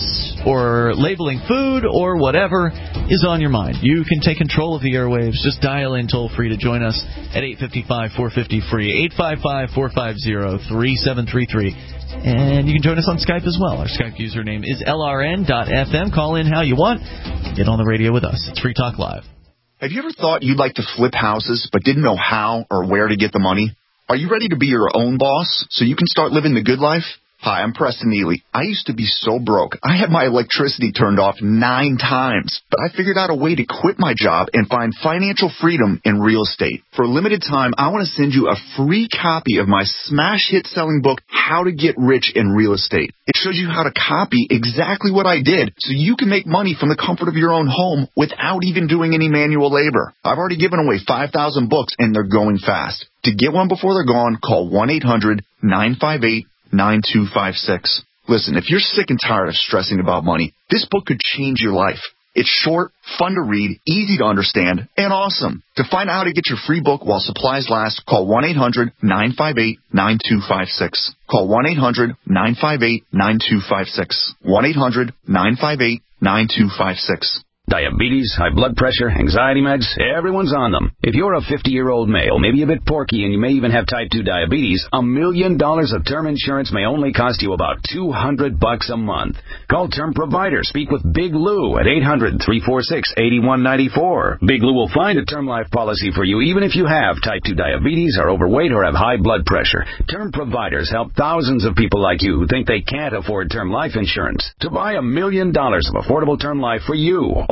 or labeling food or whatever is on your mind. You can take control of the airwaves. Just dial in toll-free to join us at eight five five, four five zero, free, eight five five, four five zero, three seven three three. And you can join us on Skype as well. Our Skype username is L R N dot F M. Call in how you want. Get on the radio with us. It's Free Talk Live. Have you ever thought you'd like to flip houses but didn't know how or where to get the money? Are you ready to be your own boss so you can start living the good life? Hi, I'm Preston Neely. I used to be so broke. I had my electricity turned off nine times, but I figured out a way to quit my job and find financial freedom in real estate. For a limited time, I want to send you a free copy of my smash hit selling book, How to Get Rich in Real Estate. It shows you how to copy exactly what I did so you can make money from the comfort of your own home without even doing any manual labor. I've already given away five thousand books and they're going fast. To get one before they're gone, call one eight hundred, nine five eight, nine two five six. Listen, if you're sick and tired of stressing about money, this book could change your life. It's short, fun to read, easy to understand, and awesome. To find out how to get your free book while supplies last, call one eight hundred, nine five eight, nine two five six. Call one eight hundred, nine five eight, nine two five six. one eight hundred, nine five eight, nine two five six. Diabetes, high blood pressure, anxiety meds, everyone's on them. If you're a fifty-year-old male, maybe a bit porky, and you may even have type two diabetes, a million dollars of term insurance may only cost you about two hundred bucks a month. Call Term Provider. Speak with Big Lou at eight hundred, three four six, eight one nine four. Big Lou will find a term life policy for you even if you have type two diabetes, are overweight, or have high blood pressure. Term Providers help thousands of people like you who think they can't afford term life insurance to buy a million dollars of affordable term life for you. All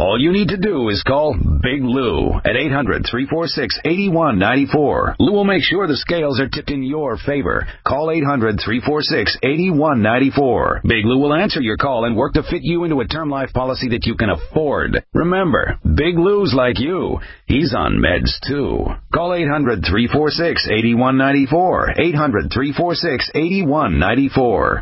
All you need to do is call Big Lou at eight hundred, three four six, eight one nine four. Lou will make sure the scales are tipped in your favor. Call eight hundred, three four six, eight one nine four. Big Lou will answer your call and work to fit you into a term life policy that you can afford. Remember, Big Lou's like you. He's on meds, too. Call eight hundred, three four six, eight one nine four. eight hundred, three four six, eight one nine four.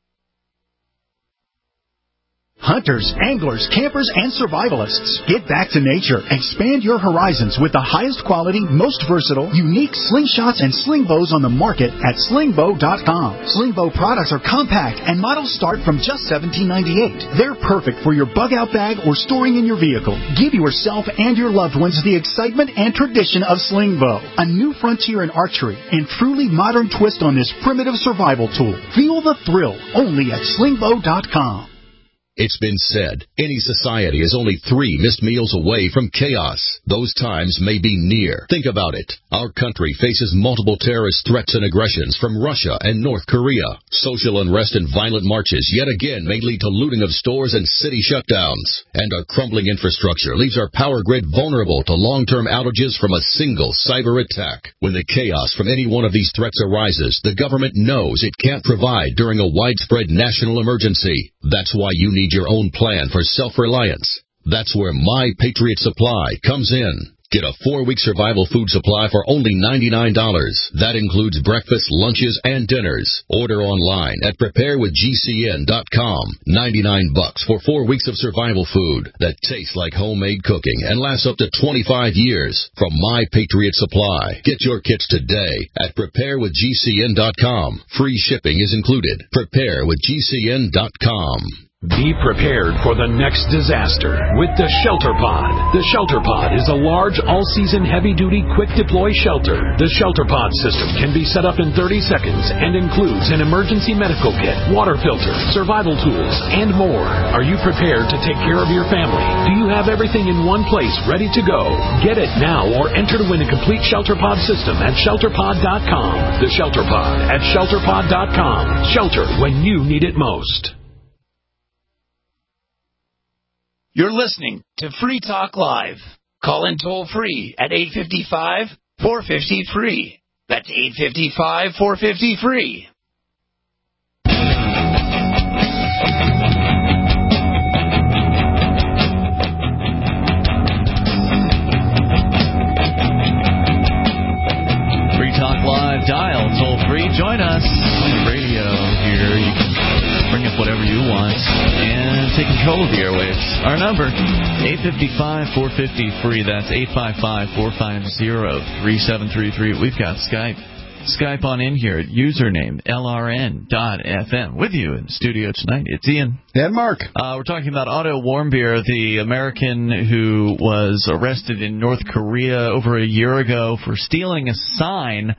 Hunters, anglers, campers, and survivalists, get back to nature. Expand your horizons with the highest quality, most versatile, unique slingshots and sling bows on the market at sling bow dot com. Sling bow products are compact and models start from just seventeen ninety-eight. They're perfect for your bug out bag or storing in your vehicle. Give yourself and your loved ones the excitement and tradition of sling bow, a new frontier in archery and truly modern twist on this primitive survival tool. Feel the thrill only at sling bow dot com. It's been said, any society is only three missed meals away from chaos. Those times may be near. Think about it. Our country faces multiple terrorist threats and aggressions from Russia and North Korea. Social unrest and violent marches yet again may lead to looting of stores and city shutdowns. And our crumbling infrastructure leaves our power grid vulnerable to long-term outages from a single cyber attack. When the chaos from any one of these threats arises, the government knows it can't provide during a widespread national emergency. That's why you need your own plan for self-reliance. That's where My Patriot Supply comes in. Get a four-week survival food supply for only ninety-nine dollars. That includes breakfast, lunches, and dinners. Order online at prepare with G C N dot com. ninety-nine bucks for four weeks of survival food that tastes like homemade cooking and lasts up to twenty-five years from My Patriot Supply. Get your kits today at prepare with G C N dot com. Free shipping is included. prepare with G C N dot com. Be prepared for the next disaster with the Shelter Pod. The Shelter Pod is a large, all-season, heavy-duty, quick-deploy shelter. The Shelter Pod system can be set up in thirty seconds and includes an emergency medical kit, water filter, survival tools, and more. Are you prepared to take care of your family? Do you have everything in one place ready to go? Get it now or enter to win a complete Shelter Pod system at shelter pod dot com. The Shelter Pod at shelter pod dot com. Shelter when you need it most. You're listening to Free Talk Live. Call in toll free at eight five five, four five zero, free. That's eight five five, four five zero, free. Free Talk Live, dial toll free. Join us on the radio here. You can bring up whatever you want and take control of the airwaves. Our number, eight five five, four five zero, free. That's eight five five, four five zero, three seven three three. We've got Skype. Skype on in here at username L R N dot F M. With you in the studio tonight, it's Ian. And Mark. Uh, we're talking about Otto Warmbier, the American who was arrested in North Korea over a year ago for stealing a sign,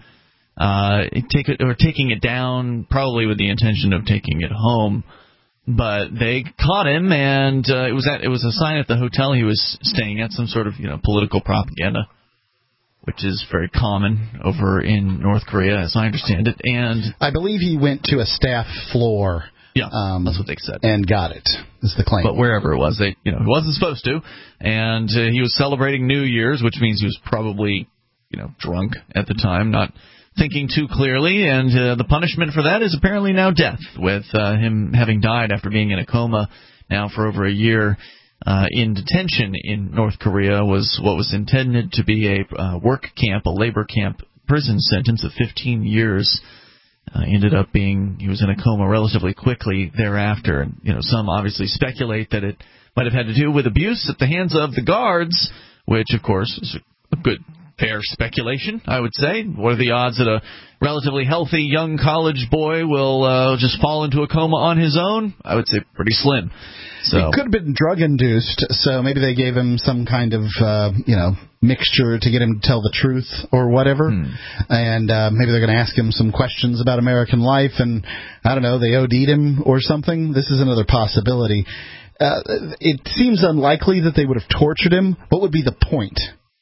uh, take it, or taking it down, probably with the intention of taking it home. But they caught him, and uh, it was at, it was a sign at the hotel he was staying at, some sort of you know political propaganda, which is very common over in North Korea, as I understand it. And I believe he went to a staff floor. Yeah, um, that's what they said. And got it, is the claim. But wherever it was, they, you know, he wasn't supposed to. And uh, he was celebrating New Year's, which means he was probably, you know, drunk at the time, not thinking too clearly. And uh, the punishment for that is apparently now death, with uh, him having died after being in a coma now for over a year. Uh, in detention in North Korea was what was intended to be a uh, work camp, a labor camp prison sentence of fifteen years. Uh, ended up being, he was in a coma relatively quickly thereafter. And, you know, some obviously speculate that it might have had to do with abuse at the hands of the guards, which, of course, is a good, fair speculation, I would say. What are the odds that a relatively healthy young college boy will uh, just fall into a coma on his own? I would say pretty slim. So. It could have been drug-induced, so maybe they gave him some kind of, uh, you know, mixture to get him to tell the truth or whatever. Hmm. And uh, maybe they're going to ask him some questions about American life, and, I don't know, they O D'd him or something. This is another possibility. Uh, it seems unlikely that they would have tortured him. What would be the point?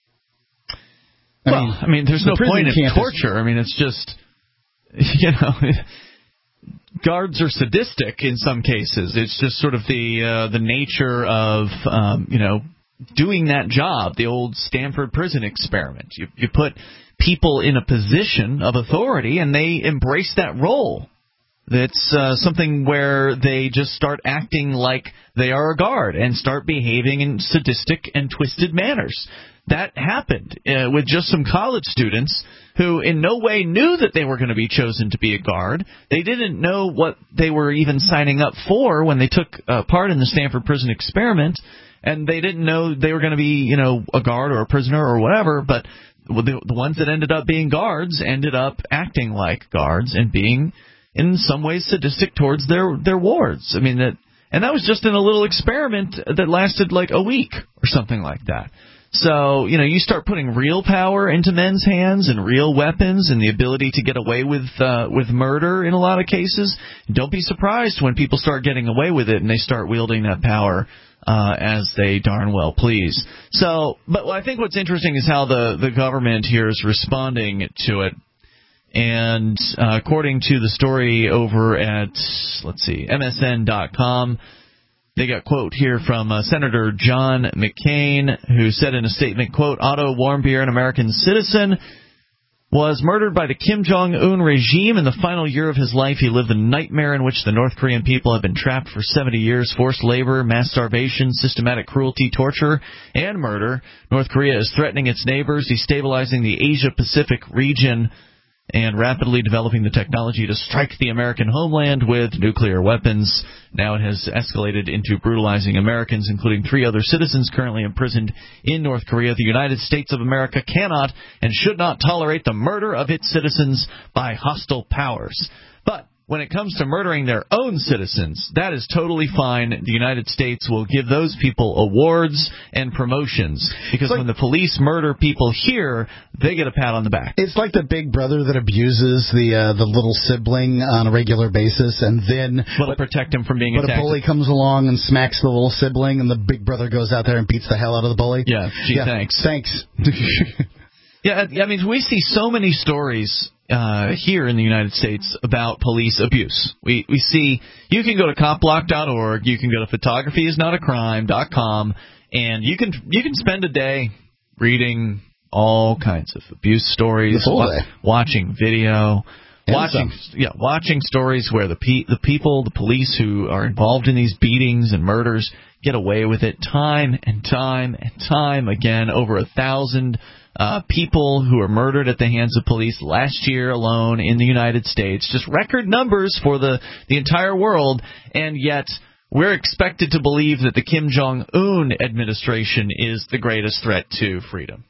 I well, mean, I mean, there's the no point in torture. Is... I mean, it's just, you know... guards are sadistic in some cases. It's just sort of the uh, the nature of um, you know doing that job. The old Stanford prison experiment. You you put people in a position of authority, and they embrace that role. That's uh, something where they just start acting like they are a guard and start behaving in sadistic and twisted manners. That happened uh, with just some college students who in no way knew that they were going to be chosen to be a guard. They didn't know what they were even signing up for when they took uh, part in the Stanford prison experiment, and they didn't know they were going to be, you know, a guard or a prisoner or whatever, but the, the ones that ended up being guards ended up acting like guards and being in some ways sadistic towards their, their wards. I mean, that, and that was just in a little experiment that lasted like a week or something like that. So, you know, you start putting real power into men's hands and real weapons and the ability to get away with uh, with murder in a lot of cases. Don't be surprised when people start getting away with it and they start wielding that power uh, as they darn well please. So, but I think what's interesting is how the, the government here is responding to it. And uh, according to the story over at, let's see, M S N dot com, they got a quote here from uh, Senator John McCain, who said in a statement, quote, Otto Warmbier, an American citizen, was murdered by the Kim Jong-un regime in the final year of his life. He lived a nightmare in which the North Korean people have been trapped for seventy years, forced labor, mass starvation, systematic cruelty, torture, and murder. North Korea is threatening its neighbors, destabilizing the Asia-Pacific region, and rapidly developing the technology to strike the American homeland with nuclear weapons. Now it has escalated into brutalizing Americans, including three other citizens currently imprisoned in North Korea. The United States of America cannot and should not tolerate the murder of its citizens by hostile powers. But when it comes to murdering their own citizens, that is totally fine. The United States will give those people awards and promotions because like, when the police murder people here, they get a pat on the back. It's like the big brother that abuses the uh, the little sibling on a regular basis, and then will protect him from being but attacked. But a bully comes along and smacks the little sibling, and the big brother goes out there and beats the hell out of the bully. Yeah, gee, yeah, thanks. Thanks. Yeah, I mean, we see so many stories uh, here in the United States about police abuse. We we see, you can go to cop block dot org, you can go to photography is not a crime dot com, and you can you can spend a day reading all kinds of abuse stories, wa- watching video, and watching some. yeah, watching stories where the pe- the people, the police who are involved in these beatings and murders get away with it time and time and time again. Over a thousand Uh, people who were murdered at the hands of police last year alone in the United States. Just record numbers for the, the entire world, and yet we're expected to believe that the Kim Jong-un administration is the greatest threat to freedom.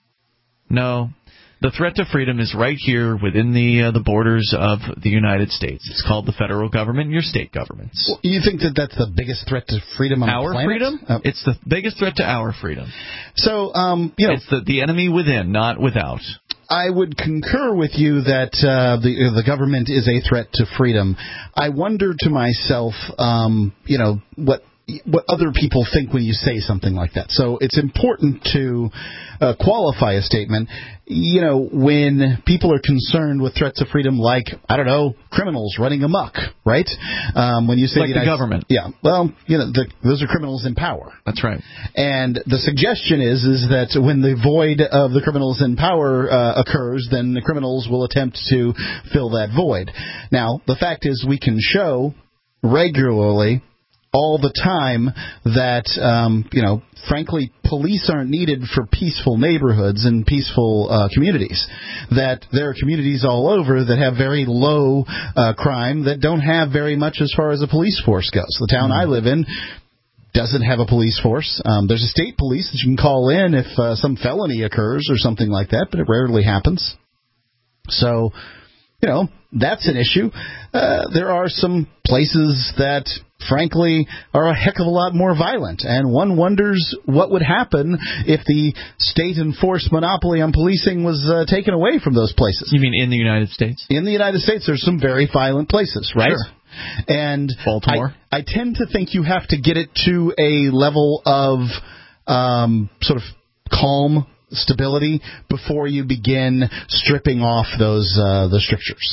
No. The threat to freedom is right here within the uh, the borders of the United States. It's called the federal government and your state governments. Well, you think that that's the biggest threat to freedom on our the planet? freedom? Oh. It's the biggest threat to our freedom. So, um, you know, it's the, the enemy within, not without. I would concur with you that uh, the the government is a threat to freedom. I wonder to myself, um, you know, what. what other people think when you say something like that. So it's important to uh, qualify a statement. You know, when people are concerned with threats of freedom like, I don't know, criminals running amok, right? Um, when you say like the, the United, government. Yeah, well, you know, the, those are criminals in power. That's right. And the suggestion is is that when the void of the criminals in power uh, occurs, then the criminals will attempt to fill that void. Now, the fact is we can show regularly all the time that, um, you know, frankly, police aren't needed for peaceful neighborhoods and peaceful uh, communities. That there are communities all over that have very low uh, crime that don't have very much as far as a police force goes. The town mm-hmm. I live in doesn't have a police force. Um, there's a state police that you can call in if uh, some felony occurs or something like that, but it rarely happens. So, you know, that's an issue. Uh, there are some places that, frankly, are a heck of a lot more violent. And one wonders what would happen if the state-enforced monopoly on policing was uh, taken away from those places. You mean in the United States? In the United States, there's some very violent places, right? Sure. And Baltimore. I, I tend to think you have to get it to a level of um, sort of calm stability before you begin stripping off those uh, the strictures.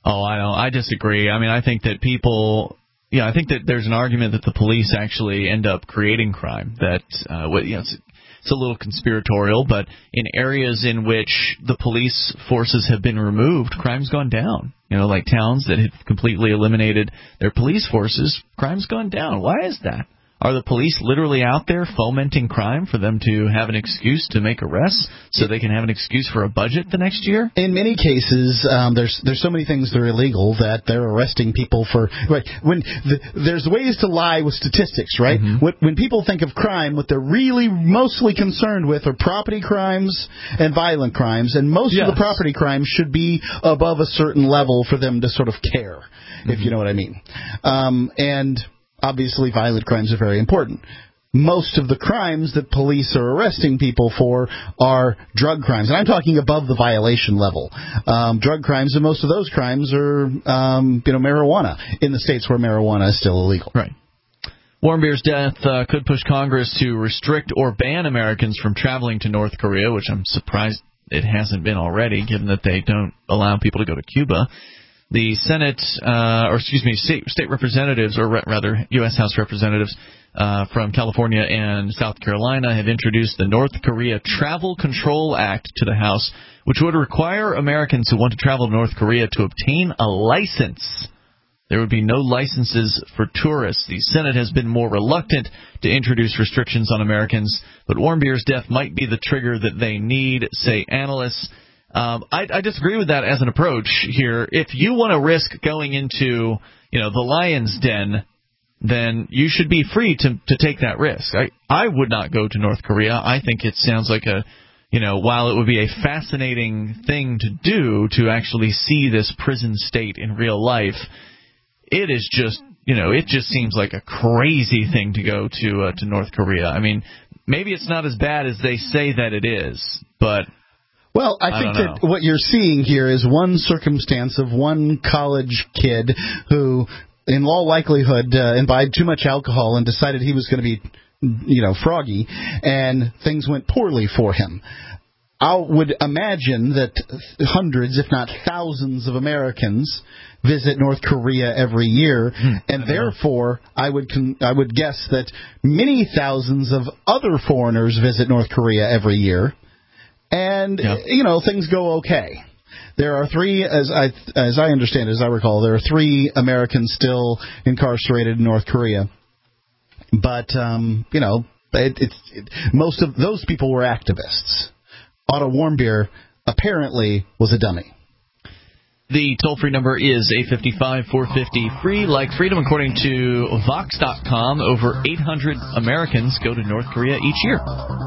Oh, I don't. I disagree. I mean, I think that people. Yeah, I think that there's an argument that the police actually end up creating crime. That uh, what you know, it's, it's a little conspiratorial, but in areas in which the police forces have been removed, crime's gone down. You know, like towns that have completely eliminated their police forces, crime's gone down. Why is that? Are the police literally out there fomenting crime for them to have an excuse to make arrests so they can have an excuse for a budget the next year? In many cases, um, there's there's so many things that are illegal that they're arresting people for. Right, when the, there's ways to lie with statistics, right? Mm-hmm. When, when people think of crime, what they're really mostly concerned with are property crimes and violent crimes, and most yes. of the property crimes should be above a certain level for them to sort of care, mm-hmm. if you know what I mean. Um, and Obviously, violent crimes are very important. Most of the crimes that police are arresting people for are drug crimes. And I'm talking above the violation level. Um, drug crimes, and most of those crimes are, um, you know, marijuana in the states where marijuana is still illegal. Right. Warmbier's death uh, could push Congress to restrict or ban Americans from traveling to North Korea, which I'm surprised it hasn't been already, given that they don't allow people to go to Cuba. The Senate, uh, or excuse me, state, state representatives, or re- rather U S House representatives uh, from California and South Carolina have introduced the North Korea Travel Control Act to the House, which would require Americans who want to travel to North Korea to obtain a license. There would be no licenses for tourists. The Senate has been more reluctant to introduce restrictions on Americans, but Warmbier's death might be the trigger that they need, say analysts. Um, I, I disagree with that as an approach here. If you want to risk going into, you know, the lion's den, then you should be free to to take that risk. I, I would not go to North Korea. I think it sounds like a, you know, while it would be a fascinating thing to do to actually see this prison state in real life, it is just, you know, it just seems like a crazy thing to go to uh, to North Korea. I mean, maybe it's not as bad as they say that it is, but... Well, I, I think that what you're seeing here is one circumstance of one college kid who, in all likelihood, uh, imbibed too much alcohol and decided he was going to be, you know, froggy, and things went poorly for him. I would imagine that hundreds, if not thousands, of Americans visit North Korea every year, hmm, and I therefore I would con- I would guess that many thousands of other foreigners visit North Korea every year. And, yep. you know, things go okay. There are three, as I as I understand, as I recall, there are three Americans still incarcerated in North Korea. But, um, you know, it, it's it, most of those people were activists. Otto Warmbier apparently was a dummy. The toll-free number is eight five five, four five zero, free. Like freedom, according to Vox dot com, over eight hundred Americans go to North Korea each year.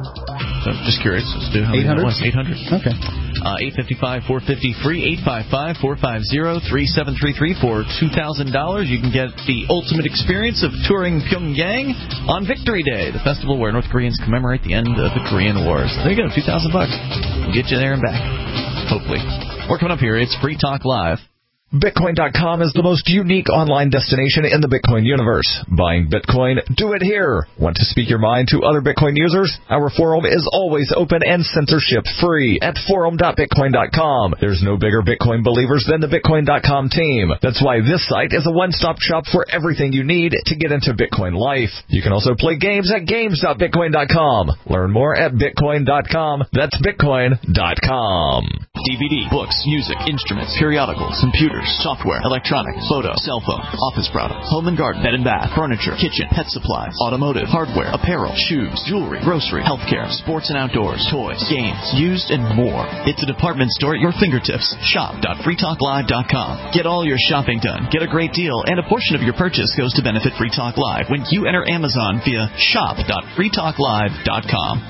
So just curious as to how many that was. eight hundred. Okay. Uh, eight five five, four five zero, free. eight five five, four five zero, three seven three three for two thousand dollars. You can get the ultimate experience of touring Pyongyang on Victory Day, the festival where North Koreans commemorate the end of the Korean Wars. There you go, two thousand bucks. We'll get you there and back, hopefully. We're coming up here. It's Free Talk Live. Bitcoin dot com is the most unique online destination in the Bitcoin universe. Buying Bitcoin? Do it here. Want to speak your mind to other Bitcoin users? Our forum is always open and censorship-free at forum dot bitcoin dot com. There's no bigger Bitcoin believers than the Bitcoin dot com team. That's why this site is a one-stop shop for everything you need to get into Bitcoin life. You can also play games at games dot bitcoin dot com. Learn more at bitcoin dot com. That's bitcoin dot com. D V D, books, music, instruments, periodicals, computers, software, electronics, photo, cell phone, office products, home and garden, bed and bath, furniture, kitchen, pet supplies, automotive, hardware, apparel, shoes, jewelry, grocery, healthcare, sports and outdoors, toys, games, used, and more. It's a department store at your fingertips. shop dot free talk live dot com. Get all your shopping done, get a great deal, and a portion of your purchase goes to benefit Free Talk Live when you enter Amazon via shop dot free talk live dot com.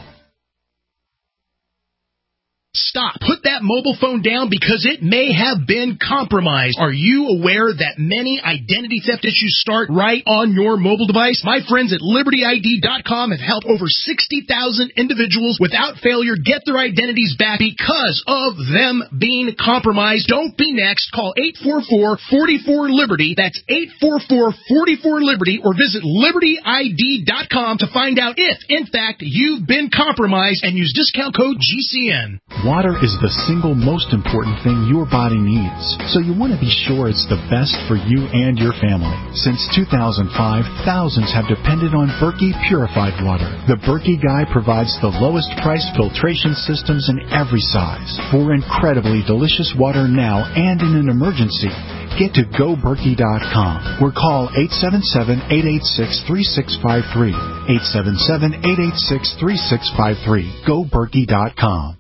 Stop. Put that mobile phone down because it may have been compromised. Are you aware that many identity theft issues start right on your mobile device? My friends at Liberty I D dot com have helped over sixty thousand individuals without failure get their identities back because of them being compromised. Don't be next. Call eight four four, four four, Liberty. That's eight four four, four four, Liberty, or visit Liberty I D dot com to find out if, in fact, you've been compromised and use discount code G C N. Water is the single most important thing your body needs, so you want to be sure it's the best for you and your family. Since two thousand five, thousands have depended on Berkey purified water. The Berkey Guy provides the lowest price filtration systems in every size for incredibly delicious water now and in an emergency. Get to go berkey dot com or call eight seven seven, eight eight six, three six five three. eight seven seven, eight eight six, three six five three. go berkey dot com.